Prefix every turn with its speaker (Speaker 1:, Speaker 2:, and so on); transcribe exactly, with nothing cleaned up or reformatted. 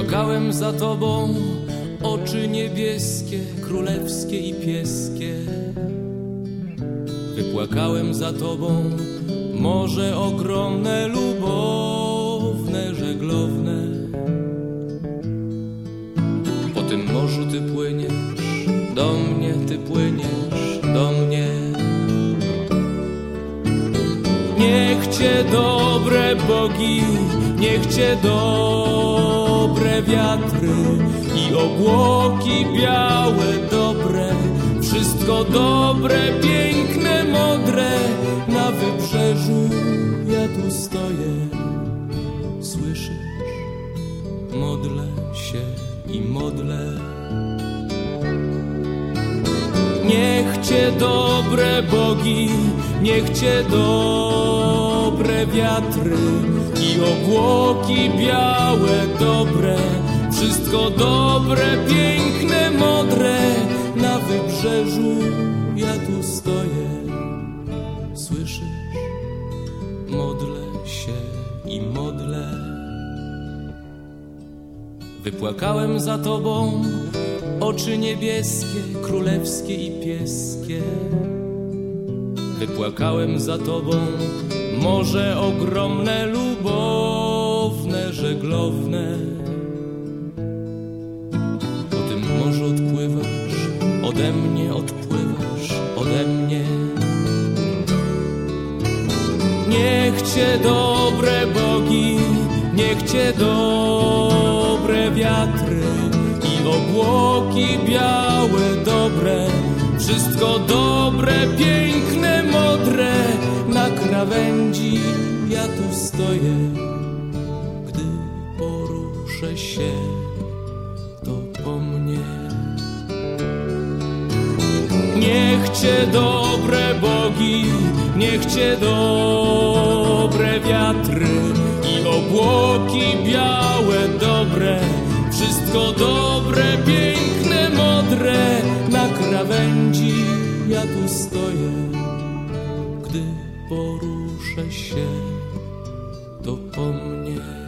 Speaker 1: Wypłakałem za tobą oczy niebieskie, królewskie i pieskie. Wypłakałem za tobą morze ogromne, lubowne, żeglowne. Po tym morzu ty płyniesz, do mnie ty płyniesz, do mnie. Niech cię dobre bogi, niech cię dobre wiatry i obłoki białe, dobre, wszystko dobre, piękne, modre. Na wybrzeżu ja tu stoję, słyszysz? Modlę się i modlę. Niech cię dobre bogi, niech cię dobre wiatry i obłoki białe, dobre, wszystko dobre, piękne, modre. Na wybrzeżu ja tu stoję, słyszysz? Modlę się i modlę. Wypłakałem za tobą oczy niebieskie, królewskie i pieskie. Wypłakałem za tobą morze ogromne, lubowne, żeglowne. Po tym morzu odpływasz, ode mnie odpływasz, ode mnie. Niech cię dobre bogi, niech cię dobre wiatry i obłoki białe, dobre, wszystko dobre, piękne, modre. Na krawędzi ja tu stoję, gdy poruszę się, to po mnie. Niech cię dobre bogi, niech cię dobre wiatry i obłoki białe, dobre, wszystko dobre, piękne, modre. Na krawędzi ja tu stoję, gdy poruszę się, to po mnie.